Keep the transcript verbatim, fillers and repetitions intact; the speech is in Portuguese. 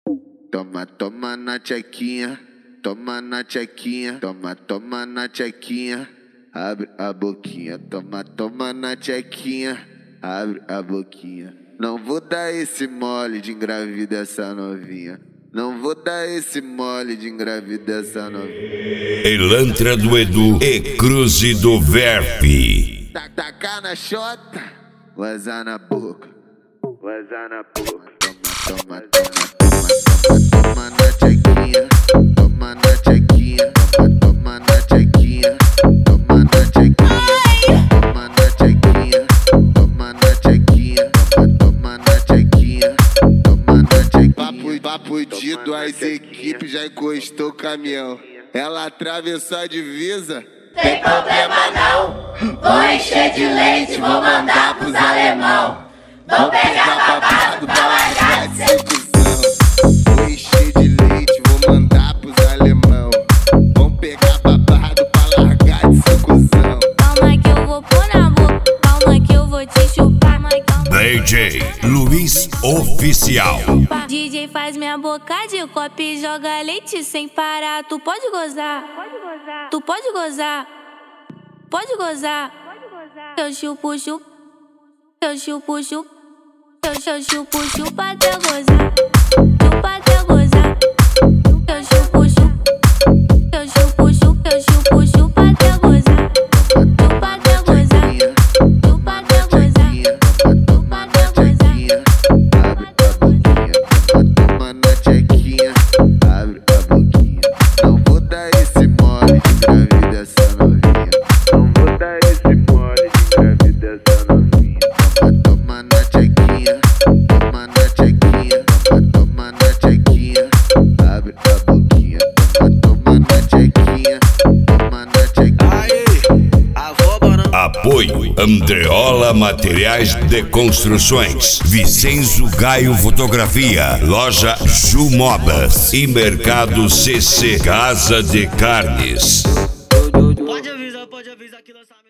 Toma, toma na tchequinha, toma na tchequinha, toma, toma na tchequinha, abre a boquinha, toma, toma na tchequinha, abre a boquinha. Não vou dar esse mole de engravidar essa novinha. Não vou dar esse mole de engravidar essa novinha. Elantra do Edu e Cruze do Verfe. Tacar na chota, vazar na boca, vazar na boca. Toma, toma, toma, toma, toma na tchequinha, toma na tchequinha, toma na tchequinha, toma na tchequinha, toma na tchequinha, toma na tchequinha, toma na tchequinha, toma na tchequinha. Papo, papo dito, as equipes já encostou o caminhão. Ela atravessou a divisa. Tem problema não, vou encher de leite, vou mandar pros alemão. Vou pegar babado pra largar de ser cuzão. Vou encher de leite, vou mandar pros alemão. Vão pegar babado pra largar de ser cuzão. Calma que eu vou pôr na boca, calma que eu vou te chupar. D J Luiz Oficial. D J faz minha boca de copo e joga leite sem parar. Tu pode gozar, tu pode gozar, pode gozar. Eu chupo, chupo, eu chupo, chupo, eu chupo, chupo, chupa até gozar, chupa até gozar. Eu chupo, chupo, eu chupo, chupo, eu chupo, chupa até gozar, chupa até gozar, chupa até gozar, chupa até gozar. Abre a boquinha, toma na tchequinha, abre a boquinha. Não vou dar esse mole de engravidar essa novinha. Não vou dar esse mole de engravidar essa novinha. Toma na tchequinha, toma na tchequinha, toma na tchequinha, abre a boquinha. Toma na tchequinha, toma na tchequinha. Apoio Andreola Materiais de Construções, Vicenzo Gaio Fotografia, Loja Ju Modas e Mercado C C Casa de Carnes. Pode avisar, pode avisar que lançar.